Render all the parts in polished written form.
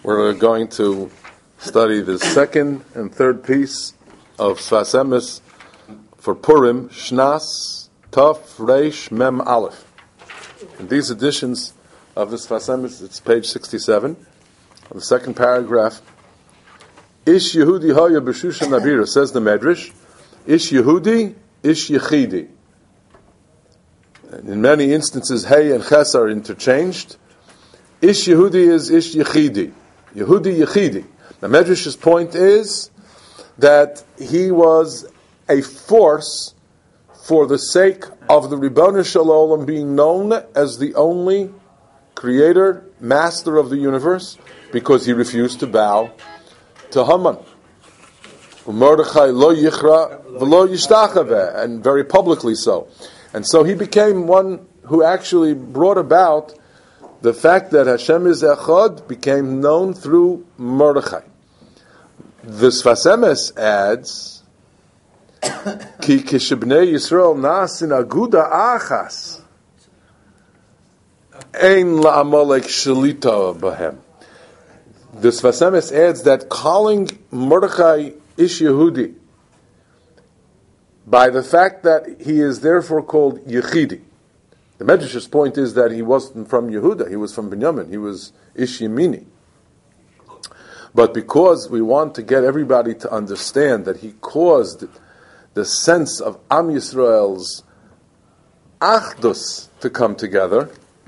We're going to study the second and third piece of Sfas Emes for Purim, Shnas Tov Reish Mem Aleph. In these editions of the Sfas Emes, it's page 67, the second paragraph. Ish Yehudi Haya B'Shushan Nabira, says the Medrash. Ish Yehudi, Ish Yechidi. In many instances, Hey and Ches are interchanged. Ish Yehudi is Ish Yechidi. Yehudi Yechidi. The Medrash's point is that he was a force for the sake of the Ribono Shel Olam being known as the only creator, master of the universe, because he refused to bow to Haman. Mordechai lo yichra v'lo yishtachaveh, and very publicly so. And so he became one who actually brought about the fact that Hashem is Echad became known through Mordechai. The Sfas Emes adds, Ki kishibnei Yisrael nasin aguda achas ein la'amalek shelita bahem. The Sfas Emes adds that calling Mordechai Ish Yehudi by the fact that he is therefore called Yechidi. The Medrash's point is that he wasn't from Yehuda, he was from Binyamin, he was Ish Yemini. But because we want to get everybody to understand that he caused the sense of Am Yisrael's Achdus to come together,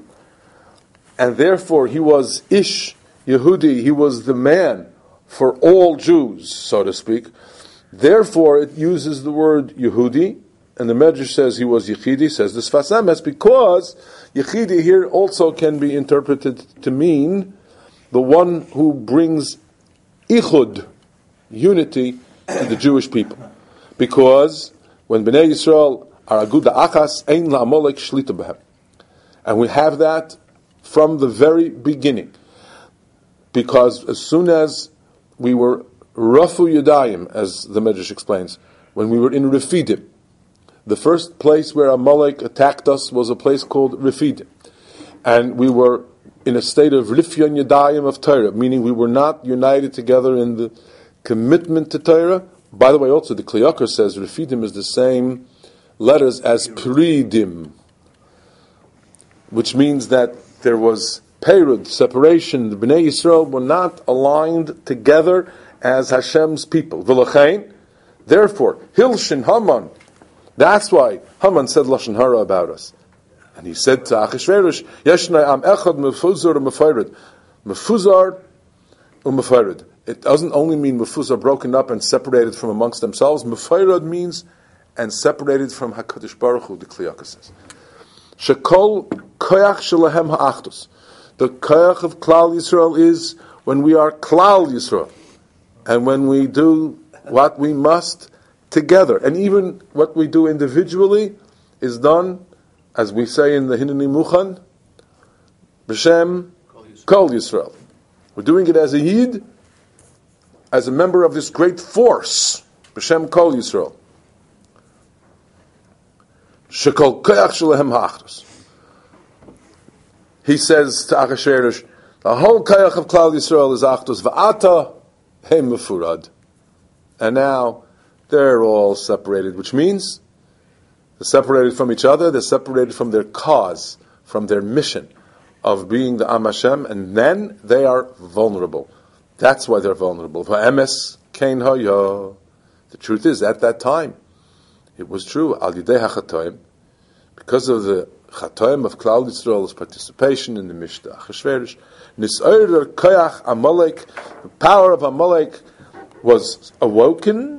and therefore he was Ish Yehudi, he was the man for all Jews, so to speak. Therefore it uses the word Yehudi, and the Medrash says he was Yechidi, says the Sfas Emes, because Yechidi here also can be interpreted to mean the one who brings Ichud, unity, to the Jewish people. Because when Bnei Yisrael are Aguda Achas, Ein La'amalek Shlita B'hem. And we have that from the very beginning. Because as soon as we were Rafu Yadayim, as the Medrash explains, when we were in Refidim, the first place where Amalek attacked us was a place called Refidim. And we were in a state of Rifyon Yadayim of Torah, meaning we were not united together in the commitment to Torah. By the way, also the Kli Yakar says Refidim is the same letters as Pridim, which means that there was Perud, separation. The Bnei Yisrael were not aligned together as Hashem's people. V'lachein, therefore, Hilshin Haman, that's why Haman said Lashon Hara about us. And he said to Achashverosh, Yeshnai am echad mefuzar u'mefayred. Mefuzar u'mefayred. It doesn't only mean mefuzar, broken up and separated from amongst themselves. Mefayred means and separated from HaKadosh Baruch Hu, the Kli Yakar says. Shekol koyach shelahem ha'achdus. The koyach of Klal Yisrael is when we are Klal Yisrael. And when we do what we must together. And even what we do individually is done, as we say in the Hineni Muchan, B'Shem Kol Yisrael. We're doing it as a Yid, as a member of this great force, B'Shem Kol Yisrael. Shekol Koyach Shelehem Ha'achdus. He says to Achashverosh, the whole Koyach of Klal Yisrael is Achdus, V'ata Hem Mefurad. And now they're all separated, which means they're separated from each other, they're separated from their cause, from their mission of being the Am Hashem, and then they are vulnerable. That's why they're vulnerable. V'emes kein haya. The truth is, at that time, it was true, al yidei hachatoim, because of the chatoim of Klal Yisrael's participation in the Mishta Achashverosh, nis'oyer koyach Amalek, the power of Amalek was awoken,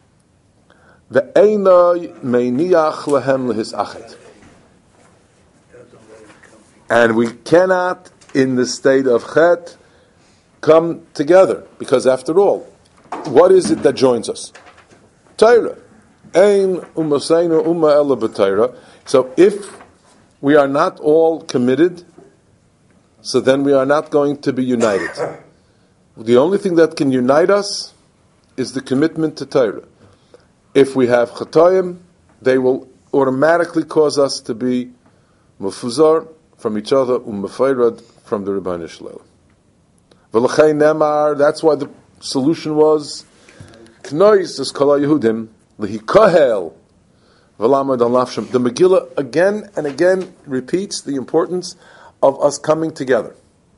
and we cannot, in the state of Chet, come together. Because after all, what is it that joins us? Torah. So if we are not all committed, so then we are not going to be united. The only thing that can unite us is the commitment to Torah. If we have chatoim, they will automatically cause us to be mufuzar from each other, ummefayrad from the Ribono Shel Olam. V'lechei nemar, that's why the solution was Knois es kol Yehudim lehikahel v'lamod al nafsham. The Megillah again and again repeats the importance of us coming together.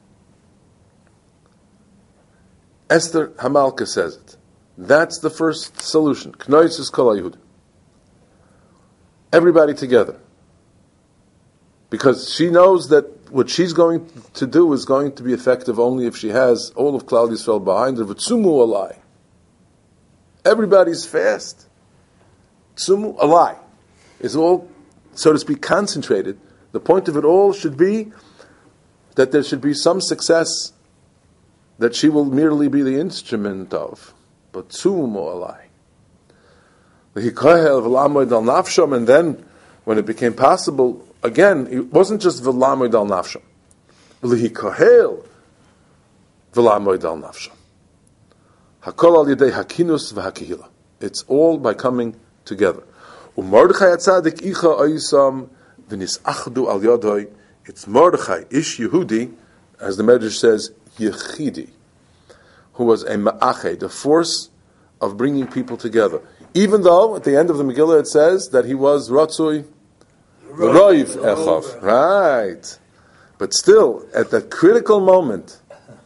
Esther Hamalka says it. That's the first solution. Knois es kol Yehudim. Everybody together. Because she knows that what she's going to do is going to be effective only if she has all of Klal Yisrael behind her. V'tzumu alai. Everybody's fast. Tzumu alai. It's all, so to speak, concentrated. The point of it all should be that there should be some success that she will merely be the instrument of. But tzumu alai. V'hikahel v'lamoid al nafsham, and then when it became possible, again, it wasn't just v'lamoid al nafsham. V'hikahel v'lamoid al nafsham. Hakol al yedei hakinus v'hakihila. It's all by coming together. U'Mordechai atzadik icha oisam v'nisachdu al yodoi. It's Mordechai, ish Yehudi, as the Medrash says, Yechidi, who was a ma'ached, the force of bringing people together. Even though at the end of the Megillah it says that he was Ratzui Roiv Echav. Right. But still, at the critical moment,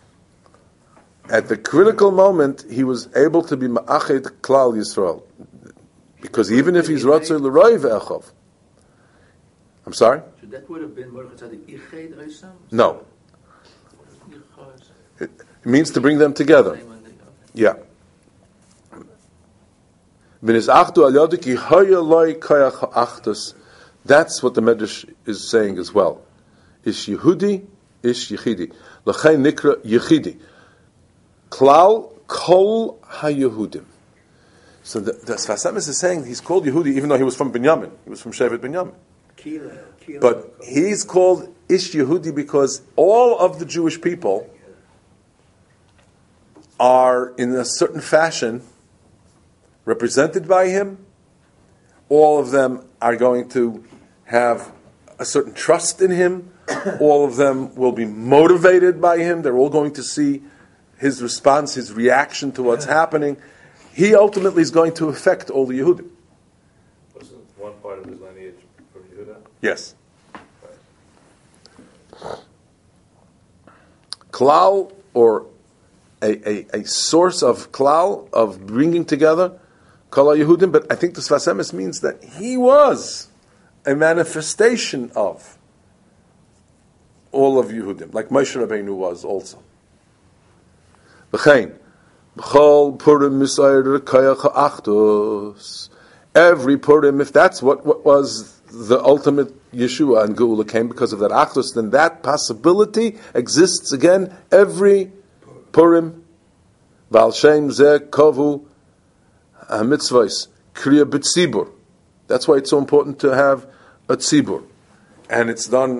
he was able to be Ma'ached Klal Yisrael. Because even if he's Ratzui Roiv Echav. I'm sorry? So that would have been Mordechai Tzadik Iched Oisam? No. It means to bring them together. Yeah. That's what the Medrash is saying as well. Ish Yehudi, Ish Yechidi. L'chein nikra Yechidi. Klal kol ha-Yehudim. So the Sfas Emes is saying he's called Yehudi even though he was from Binyamin. He was from Shevet Binyamin. But he's called Ish Yehudi because all of the Jewish people are in a certain fashion represented by him. All of them are going to have a certain trust in him. All of them will be motivated by him. They're all going to see his response, his reaction to what's happening. He ultimately is going to affect all the Yehudim. Wasn't one part of his lineage from Yehuda? Yes. Klal, or a source of klal, of bringing together Kol Yehudim, but I think the Sfas Emes means that he was a manifestation of all of Yehudim, like Moshe Rabbeinu was also. V'chein, b'chol Purim misayir kayach ha'achdus. Every Purim, if that's what was the ultimate Yeshua and Geula came because of that achdus, then that possibility exists again every Purim. Val Shem Zeh Kovu mitzvahs kriya b'tzibur. That's why it's so important to have a tzibur, and it's done,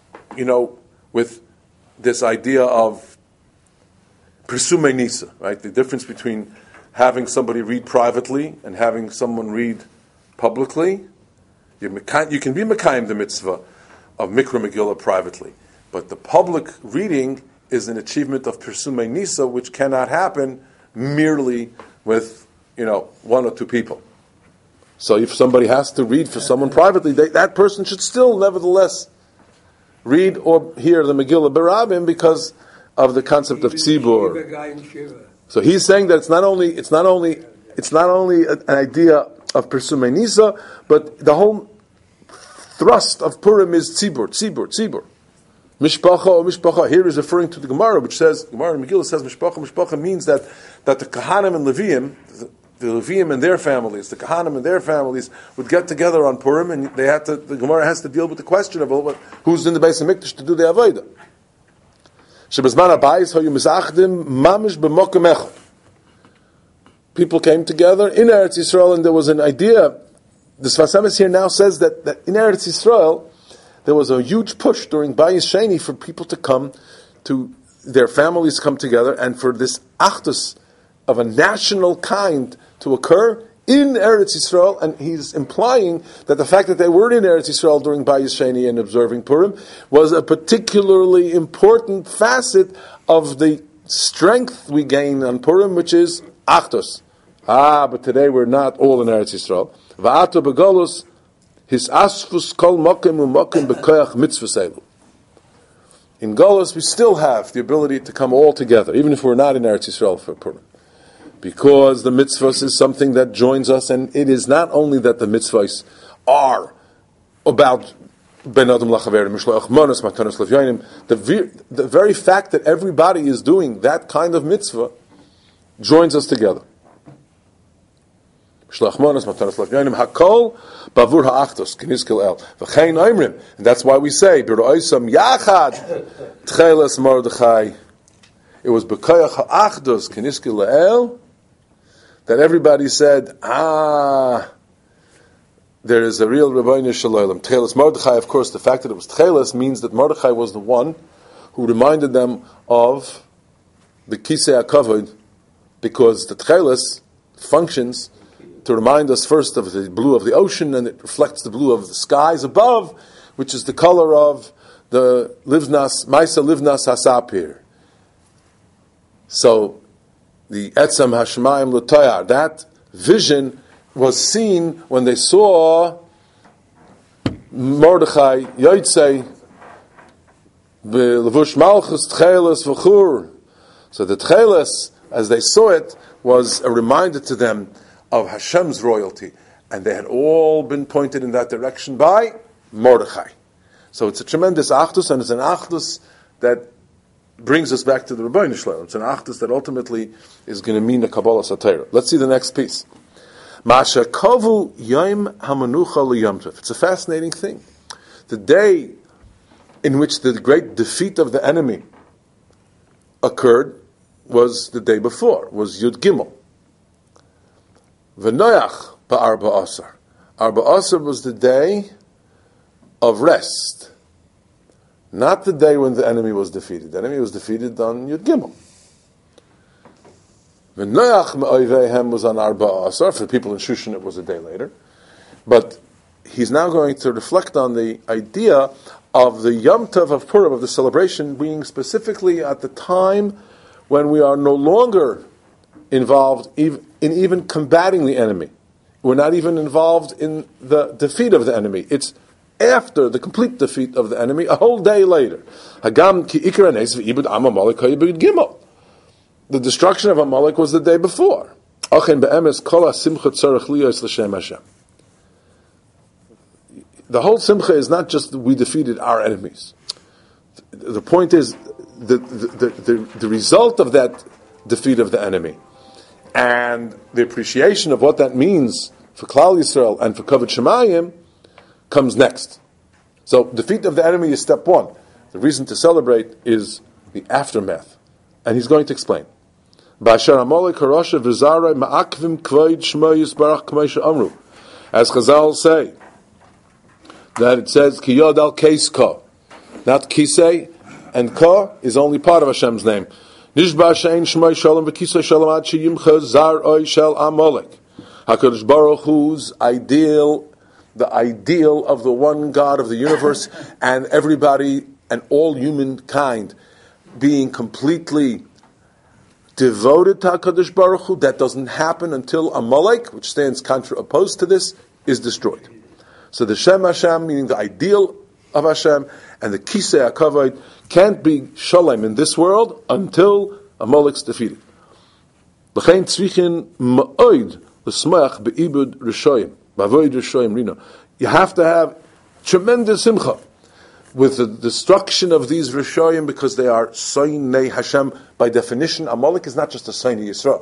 with this idea of Pirsumei Nisa, right? The difference between having somebody read privately and having someone read publicly. You can be mekayim the mitzvah of Mikra Megillah privately, but the public reading is an achievement of Pirsumei Nisa, which cannot happen merely with one or two people. So if somebody has to read for someone privately, that person should still nevertheless read or hear the Megillah Berabim because of the concept of tzibur. So he's saying that it's not only an idea of Pirsumei Nisa, but the whole thrust of Purim is tzibur. Mishpacha or mishpacha here is referring to the Gemara, which says, Gemara in Megillah says mishpacha means that the Kahanim and Leviim, the Leviim and their families, the Kahanim and their families would get together on Purim, and the Gemara has to deal with the question of who's in the Beis HaMikdash to do the Avodah. Shebazman habayis hayu mizachdim mamish b'mokem echad. People came together in Eretz Yisrael, and there was an idea. The Sfas Emes here now says that in Eretz Yisrael there was a huge push during Bayis Sheni for people to come, to their families come together, and for this achdus of a national kind to occur in Eretz Yisrael, and he's implying that the fact that they were in Eretz Yisrael during Bayis Sheni and observing Purim was a particularly important facet of the strength we gain on Purim, which is Achdus. But today we're not all in Eretz Yisrael. Va'ato begolus his asfus kol mokim u'mokim bekoyach mitzvah. In Golus, we still have the ability to come all together, even if we're not in Eretz Yisrael for Purim. Because the mitzvahs is something that joins us, and it is not only that the mitzvahs are about Ben Adam Lachaver, Mishloach Manos, Matanos Levyanim, the very fact that everybody is doing that kind of mitzvah joins us together. Mishloach Manos, Matanos Levyanim, Hakol, Bavur Ha'achtos, Kinizkil El, V'chein Oimrim, and that's why we say, B'ro'oisam Yachad, Tcheles Mordechai, it was B'koyach Ha'achdos, Kinizkil El, that everybody said, there is a real Rebbeinu Shalom. Tcheles Mordechai, of course, the fact that it was Tcheles means that Mordechai was the one who reminded them of the Kisei HaKavod, because the Tcheles functions to remind us first of the blue of the ocean, and it reflects the blue of the skies above, which is the color of the Livnas, Maisa Livnas Hasapir. So, the Etzem Hashemayim L'Toyar, that vision was seen when they saw Mordechai Yotzei B'Levush Malchus Tcheles V'Chur. So the Tcheles, as they saw it, was a reminder to them of Hashem's royalty, and they had all been pointed in that direction by Mordechai. So it's a tremendous achdus, and it's an achdus that brings us back to the Rebbeinu Shalom. It's an achdus that ultimately is going to mean the Kabbalah Satira. Let's see the next piece. Masha Kovu Yom Hamanucha L'Yom Tov. It's a fascinating thing. The day in which the great defeat of the enemy occurred was the day before, was Yud Gimel. V'noyach ba'arba asar. Arba asar was the day of rest, not the day when the enemy was defeated. The enemy was defeated on Yud Gimel. V'noyach me'oivehem was on Arba Asar. For the people in Shushan, it was a day later. But he's now going to reflect on the idea of the Yom Tov of Purim, of the celebration, being specifically at the time when we are no longer involved in even combating the enemy. We're not even involved in the defeat of the enemy. It's after the complete defeat of the enemy, a whole day later. Hagam ki ikra nes v'ibud am Amalek hayibud gimel. The destruction of Amalek was the day before. The whole simcha is not just that we defeated our enemies. The point is the result of that defeat of the enemy and the appreciation of what that means for Klal Yisrael and for Kavod Shemayim comes next. So defeat of the enemy is step one. The reason to celebrate is the aftermath. And he's going to explain. As Chazal say, that it says, Ki yod al keis ka. Not kisei, and ka is only part of Hashem's name. Nishba shein shmoi shalom v'kisei shalom ad sheyimcha zar oy shel Amalek. HaKadosh Baruch Hu's ideal, the ideal of the one God of the universe, and everybody and all humankind being completely devoted to HaKadosh Baruch Hu. That doesn't happen until Amalek, which stands opposed to this, is destroyed. So the Shem Hashem, meaning the ideal of Hashem, and the Kisei HaKavod can't be Shalom in this world until Amalek's defeated. L'chein tzrichin ma'od l'smach be'ibud rishoyim, b'avoid rishoyim rino. You have to have tremendous simcha with the destruction of these Rishoyim, because they are Soinei Hashem. By definition, Amalek is not just a Soinei Yisrael.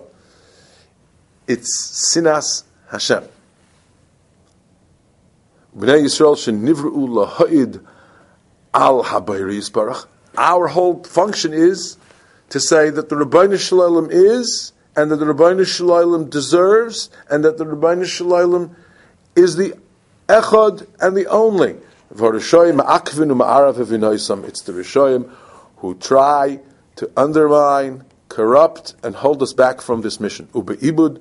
It's Sinas Hashem. B'nai Yisrael shenivru laha'id al habayri yisbarach. Our whole function is to say that the Rebbeinu Shalom is, and that the Rebbeinu Shalom deserves, and that the Rebbeinu Shalom is the Echad and the only. It's the Rishoyim who try to undermine, corrupt, and hold us back from this mission. Therefore,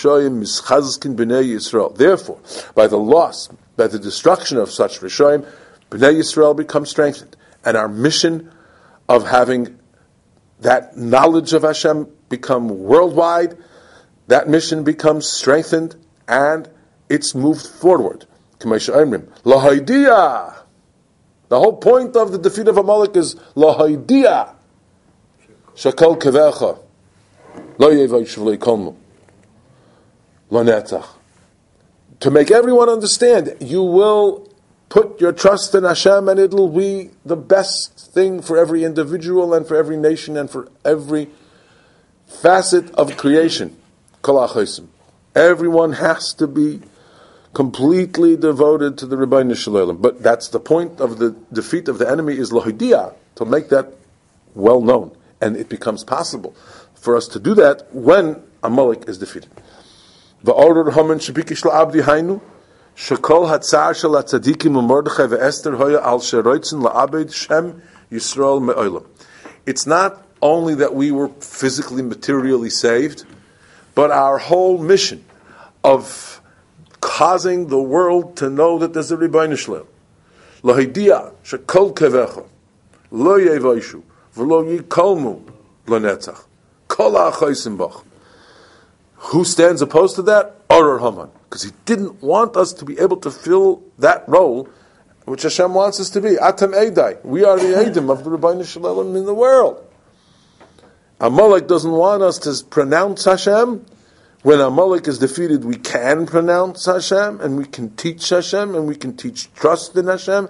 by the loss, by the destruction of such Rishoyim, Bnei Yisrael become strengthened. And our mission of having that knowledge of Hashem become worldwide, that mission becomes strengthened, and it's moved forward. Lahaidia. The whole point of the defeat of Amalek is lahaidia. Shakal kevecha. Lo yevayish v'lo yikolmu. Lo netzach. To make everyone understand, you will put your trust in Hashem, and it will be the best thing for every individual and for every nation and for every facet of creation. Kol ha'chosim. Everyone has to be completely devoted to the Rebbeinu Shalom. But that's the point of the defeat of the enemy, is lohidia, to make that well known. And it becomes possible for us to do that when Amalek is defeated. V'orur haman shebikish la'abdi hainu, shekol hatzar shel hatzadikim u'mordechai ve'ester hoya al sheroitzin la'abed shem Yisrael me'olam. It's not only that we were physically, materially saved, but our whole mission of causing the world to know that there's a Rebbeinu Shalom. Lahidia shekol kevecha lo yevaishu v'lo yikolmu l'netzach kol ha'chosim bach. Who stands opposed to that? Orur Haman, because he didn't want us to be able to fill that role which Hashem wants us to be. Atam Eidai, we are the Eidim of the Rebbeinu Shalom in the world. Amalek doesn't want us to pronounce Hashem. When Amalek is defeated, we can pronounce Hashem, and we can teach Hashem, and we can teach trust in Hashem.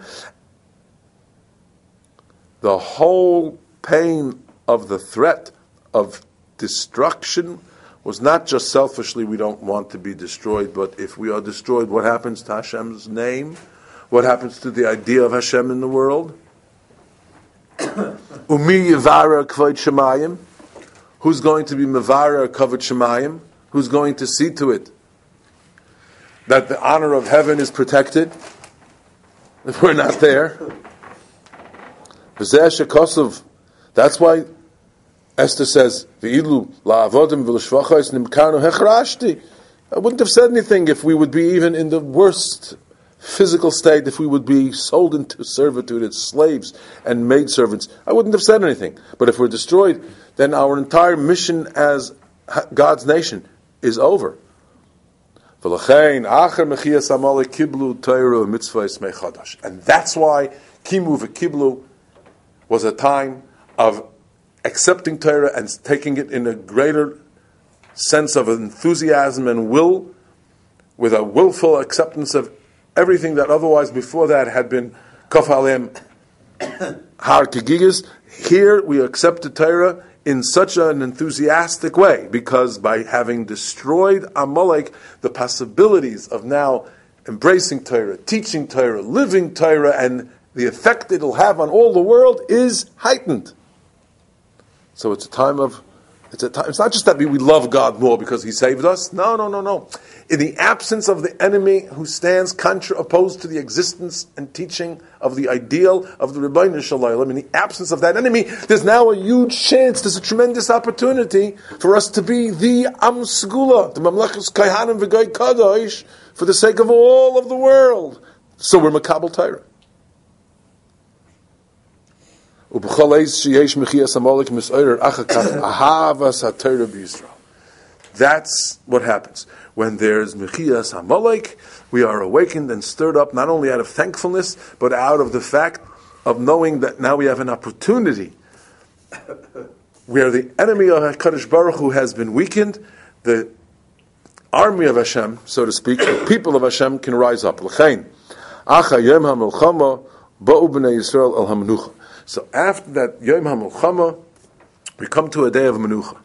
The whole pain of the threat of destruction was not just selfishly, we don't want to be destroyed, but if we are destroyed, what happens to Hashem's name? What happens to the idea of Hashem in the world? Umi yivara kvod shemayim. Who's going to be mevara kvod shemayim? Who's going to see to it that the honor of heaven is protected if we're not there? That's why Esther says, "V'ilu la'avodim v'l'shvachos nimkarnu hechrashti." I wouldn't have said anything if we would be even in the worst physical state, if we would be sold into servitude as slaves and maidservants. I wouldn't have said anything. But if we're destroyed, then our entire mission as God's nation is over. And that's why Kimu v'Kiblu was a time of accepting Torah and taking it in a greater sense of enthusiasm and will, with a willful acceptance of everything that otherwise before that had been Kaf Alem Har Kegigas. Here we accepted Torah in such an enthusiastic way, because by having destroyed Amalek, the possibilities of now embracing Torah, teaching Torah, living Torah, and the effect it'll have on all the world is heightened. So it's not just that we love God more because He saved us. No. In the absence of the enemy who stands opposed to the existence and teaching of the ideal of the Rebbeinu Shalom, in the absence of that enemy, there's now a huge chance, there's a tremendous opportunity for us to be the Am Segula, the Mamlechus Kaihanim V'Goy Kadosh, for the sake of all of the world. So we're Makabel Torah. That's what happens. When there's Mechias Amalek, we are awakened and stirred up not only out of thankfulness, but out of the fact of knowing that now we have an opportunity where the enemy of HaKadosh Baruch Hu has been weakened, the army of Hashem, so to speak, the people of Hashem can rise up. So after that Yom HaMelchama, we come to a day of Menucha.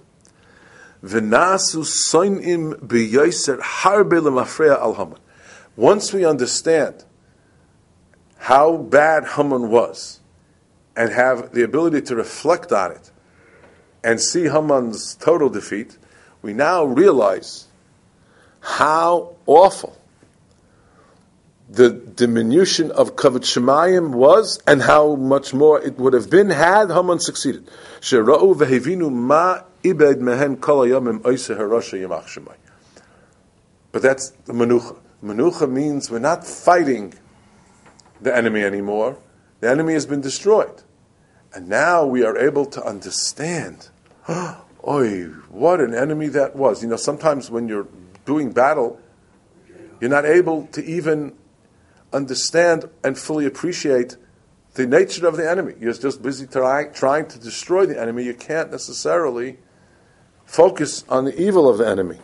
Once we understand how bad Haman was, and have the ability to reflect on it, and see Haman's total defeat, we now realize how awful the diminution of Kavod Shemayim was, and how much more it would have been had Haman succeeded. Shera'u vehevinu ma ibed mehen kol hayomim oiseh harosha yimach shemay. But that's the Menucha. Menucha means we're not fighting the enemy anymore. The enemy has been destroyed. And now we are able to understand, oy, what an enemy that was. Sometimes when you're doing battle, you're not able to even understand and fully appreciate the nature of the enemy. You're just busy trying to destroy the enemy. You can't necessarily focus on the evil of the enemy.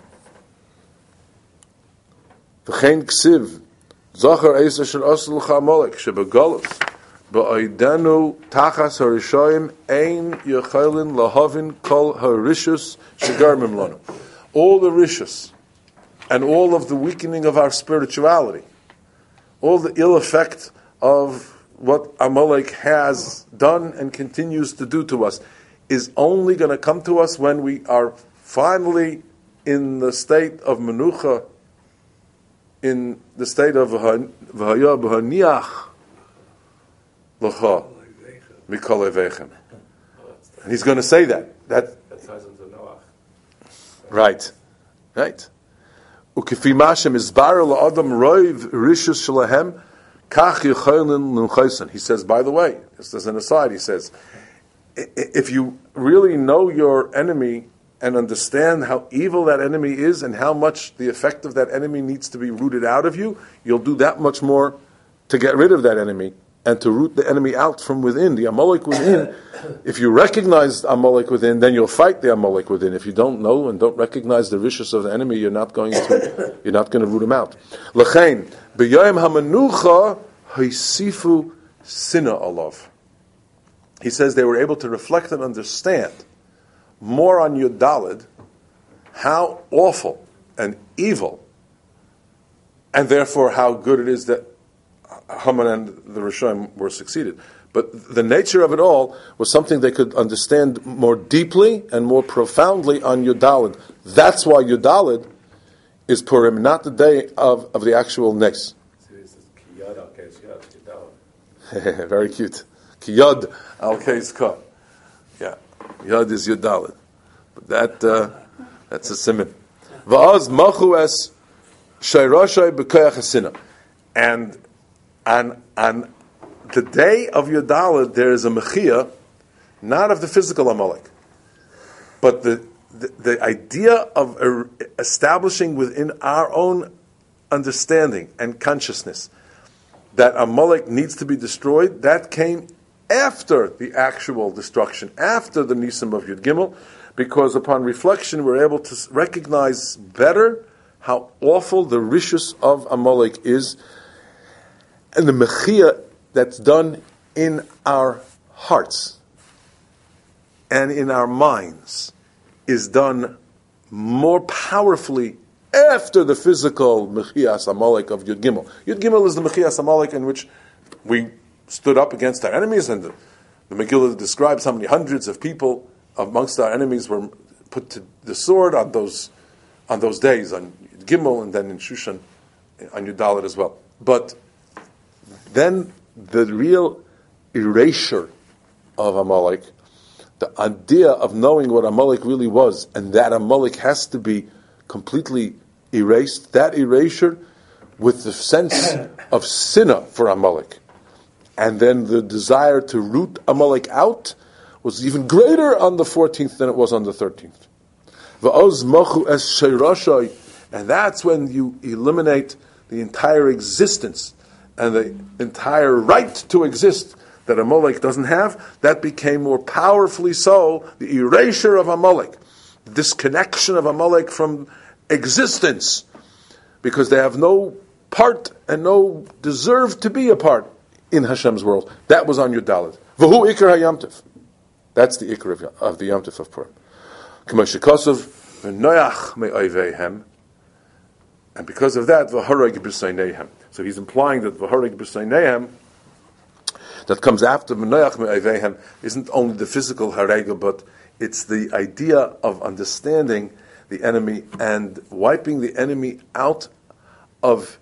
V'chein ksiv, zachar eis asher asel l'cha Amalek, shebegalus, ba'oidenu tachas harishoyim, ein yecholin lahavin kol harishus shegarmim lanu. All the rishus, and all of the weakening of our spirituality, all the ill effect of what Amalek has done and continues to do to us, is only going to come to us when we are finally in the state of menucha, in the state of v'haya b'haniach l'cha mikol evechem. And he's going to say that. That ties into Noach. Right. Ukefi mashem izbar la'adam roiv rishus shalahem kach yecholin l'chayson. He says, by the way, just as an aside, he says, if you really know your enemy and understand how evil that enemy is and how much the effect of that enemy needs to be rooted out of you, you'll do that much more to get rid of that enemy and to root the enemy out from within, the Amalek within. If you recognize the Amalek within, then you'll fight the Amalek within. If you don't know and don't recognize the vicious of the enemy, you're not going to root him out. L'chein, b'yoyim hamenucha haisifu sina alav. He says they were able to reflect and understand more on Yud Daled how awful and evil, and therefore how good it is that Haman and the Rishonim were succeeded. But the nature of it all was something they could understand more deeply and more profoundly on Yud Daled. That's why Yud Daled is Purim, not the day of the actual Nes. Very cute. Ki Yod al Keis Ka. Yeah. Yod is Yud Daled. But that's a simon. Va'az machu es shayrashay b'koyach hasina. And on the day of Yud Daled, there is a mechia, not of the physical Amalek, but the idea of establishing within our own understanding and consciousness that Amalek needs to be destroyed. That came after the actual destruction, after the Nisim of Yud Gimel, because upon reflection we're able to recognize better how awful the rishus of Amalek is, and the mechia that's done in our hearts and in our minds is done more powerfully after the physical mechias Amalek of Yud Gimel. Yud Gimel is the mechias Amalek in which we stood up against our enemies, and the Megillah describes how many hundreds of people amongst our enemies were put to the sword on those days, on Yud Gimel, and then in Shushan, on Yud Daled as well. But then the real erasure of Amalek, the idea of knowing what Amalek really was, and that Amalek has to be completely erased, that erasure with the sense of sinna for Amalek, and then the desire to root Amalek out was even greater on the 14th than it was on the 13th. Va'oz machu es sheirashai, and that's when you eliminate the entire existence and the entire right to exist that Amalek doesn't have. That became more powerfully so the erasure of Amalek, the disconnection of Amalek from existence, because they have no part and no deserve to be a part in Hashem's world. That was on Yud Daled. V'hu ikar hayamtiv. That's the ikar of the yamtiv of Purim. K'moshe Kosov v'noyach me'oiveihem, and because of that, v'hareg b'seineihem. So he's implying that v'hareg b'seineihem, that comes after v'noyach me'oiveihem, isn't only the physical harega, but it's the idea of understanding the enemy and wiping the enemy out of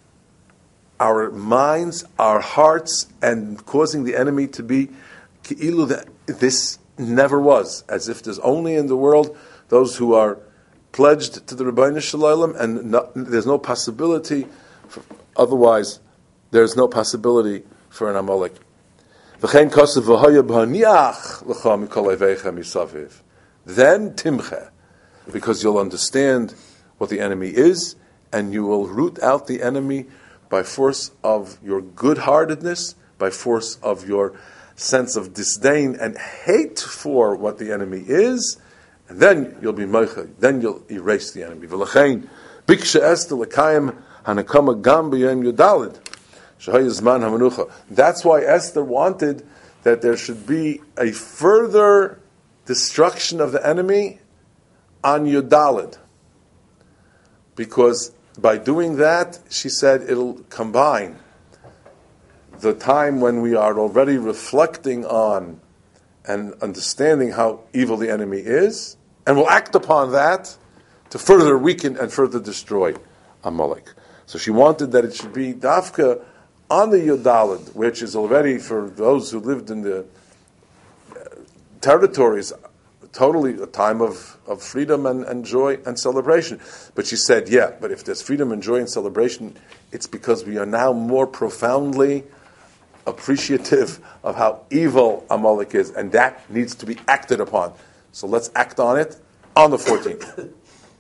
our minds, our hearts, and causing the enemy to be ki'ilu that this never was, as if there's only in the world those who are pledged to the Rebbeinu Shalom, and there's no possibility otherwise. There's no possibility for an Amalek. V'chein kosev v'hoya b'haniach l'cha mikol oiveicha misaviv. Then timche, because you'll understand what the enemy is, and you will root out the enemy by force of your good-heartedness, by force of your sense of disdain and hate for what the enemy is, and then you'll be moicha, then you'll erase the enemy. V'lechein, biksha Esther l'kayim hanakama gam b'yom yudalid, shehaya zman hamanucha. That's why Esther wanted that there should be a further destruction of the enemy on Yudalid. Because by doing that, she said, it'll combine the time when we are already reflecting on and understanding how evil the enemy is, and will act upon that to further weaken and further destroy Amalek. So she wanted that it should be Dafka on the Yudalid, which is already, for those who lived in the territories, totally a time of freedom and joy and celebration. But she said, yeah, but if there's freedom and joy and celebration, it's because we are now more profoundly appreciative of how evil Amalek is, and that needs to be acted upon. So let's act on it on the 14th.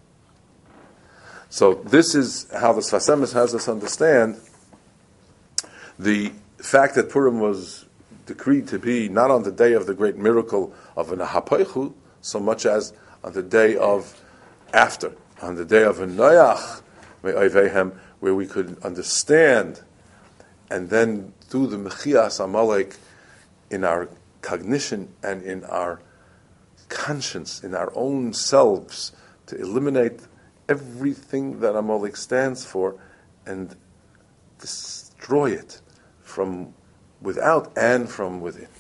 So this is how the Sfas Emes has us understand the fact that Purim was decreed to be not on the day of the great miracle of an Hapoichu, so much as on the day of after, on the day of a Noach, where we could understand, and then through the Mechias Amalek, in our cognition and in our conscience, in our own selves, to eliminate everything that Amalek stands for and destroy it from without and from within.